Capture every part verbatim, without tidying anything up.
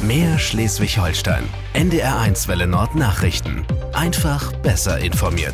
Mehr Schleswig-Holstein. N D R eins Welle Nord Nachrichten. Einfach besser informiert.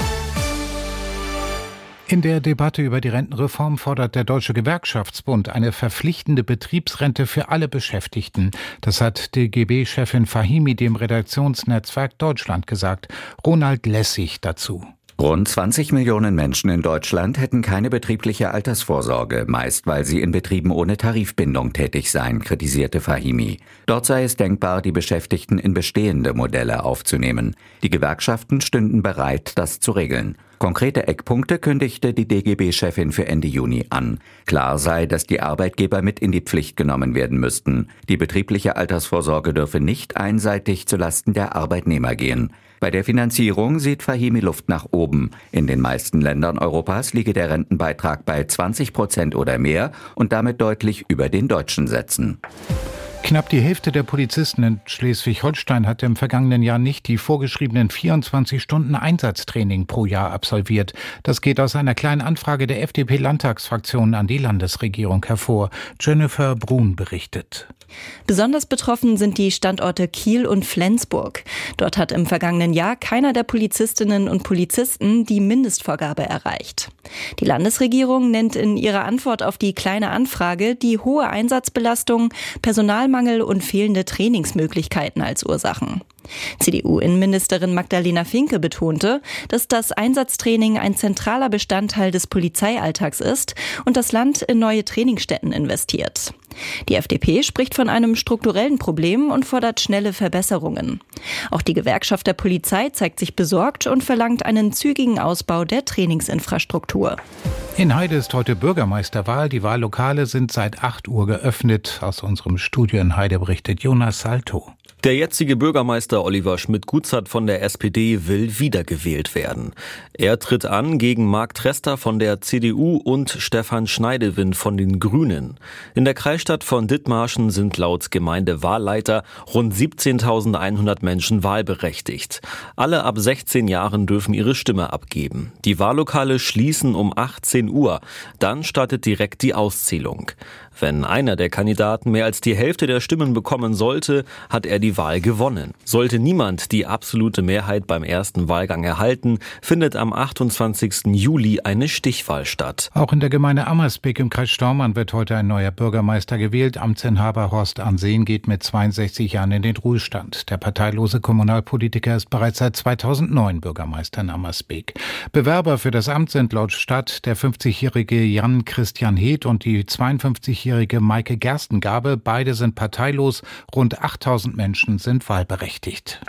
In der Debatte über die Rentenreform fordert der Deutsche Gewerkschaftsbund eine verpflichtende Betriebsrente für alle Beschäftigten. Das hat D G B-Chefin Fahimi dem Redaktionsnetzwerk Deutschland gesagt. Ronald Lessig dazu. Rund zwanzig Millionen Menschen in Deutschland hätten keine betriebliche Altersvorsorge, meist weil sie in Betrieben ohne Tarifbindung tätig seien, kritisierte Fahimi. Dort sei es denkbar, die Beschäftigten in bestehende Modelle aufzunehmen. Die Gewerkschaften stünden bereit, das zu regeln. Konkrete Eckpunkte kündigte die D G B-Chefin für Ende Juni an. Klar sei, dass die Arbeitgeber mit in die Pflicht genommen werden müssten. Die betriebliche Altersvorsorge dürfe nicht einseitig zulasten der Arbeitnehmer gehen. Bei der Finanzierung sieht Fahimi Luft nach oben. In den meisten Ländern Europas liege der Rentenbeitrag bei zwanzig Prozent oder mehr und damit deutlich über den deutschen Sätzen. Knapp die Hälfte der Polizisten in Schleswig-Holstein hat im vergangenen Jahr nicht die vorgeschriebenen vierundzwanzig Stunden Einsatztraining pro Jahr absolviert. Das geht aus einer kleinen Anfrage der F D P-Landtagsfraktion an die Landesregierung hervor. Jennifer Brun berichtet. Besonders betroffen sind die Standorte Kiel und Flensburg. Dort hat im vergangenen Jahr keiner der Polizistinnen und Polizisten die Mindestvorgabe erreicht. Die Landesregierung nennt in ihrer Antwort auf die kleine Anfrage die hohe Einsatzbelastung, Personalmangel und fehlende Trainingsmöglichkeiten als Ursachen. C D U-Innenministerin Magdalena Finke betonte, dass das Einsatztraining ein zentraler Bestandteil des Polizeialltags ist und das Land in neue Trainingsstätten investiert. Die F D P spricht von einem strukturellen Problem und fordert schnelle Verbesserungen. Auch die Gewerkschaft der Polizei zeigt sich besorgt und verlangt einen zügigen Ausbau der Trainingsinfrastruktur. In Heide ist heute Bürgermeisterwahl. Die Wahllokale sind seit acht Uhr geöffnet. Aus unserem Studio in Heide berichtet Jonas Salto. Der jetzige Bürgermeister Oliver Schmidt-Gutzert von der S P D will wiedergewählt werden. Er tritt an gegen Marc Trester von der C D U und Stefan Schneidewind von den Grünen. In der Kreisstadt von Dithmarschen sind laut Gemeindewahlleiter rund siebzehntausendeinhundert Menschen wahlberechtigt. Alle ab sechzehn Jahren dürfen ihre Stimme abgeben. Die Wahllokale schließen um achtzehn Uhr. Dann startet direkt die Auszählung. Wenn einer der Kandidaten mehr als die Hälfte der Stimmen bekommen sollte, hat er die Wahl gewonnen. Sollte niemand die absolute Mehrheit beim ersten Wahlgang erhalten, findet am achtundzwanzigsten Juli eine Stichwahl statt. Auch in der Gemeinde Ammersbeek im Kreis Stormarn wird heute ein neuer Bürgermeister gewählt. Amtsinhaber Horst Ansehen geht mit zweiundsechzig Jahren in den Ruhestand. Der parteilose Kommunalpolitiker ist bereits seit zweitausendneun Bürgermeister in Ammersbeek. Bewerber für das Amt sind laut Stadt der fünfzigjährige Jan Christian Heeth und die zweiundfünfzigjährige Maike Gerstengabe. Beide sind parteilos. Rund achttausend Menschen sind wahlberechtigt.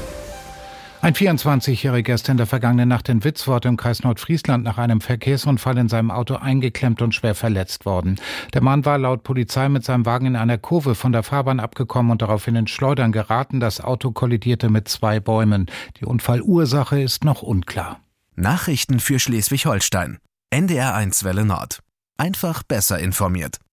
Ein vierundzwanzigjähriger ist in der vergangenen Nacht in Witzwort im Kreis Nordfriesland nach einem Verkehrsunfall in seinem Auto eingeklemmt und schwer verletzt worden. Der Mann war laut Polizei mit seinem Wagen in einer Kurve von der Fahrbahn abgekommen und daraufhin ins Schleudern geraten. Das Auto kollidierte mit zwei Bäumen. Die Unfallursache ist noch unklar. Nachrichten für Schleswig-Holstein. N D R eins Welle Nord. Einfach besser informiert.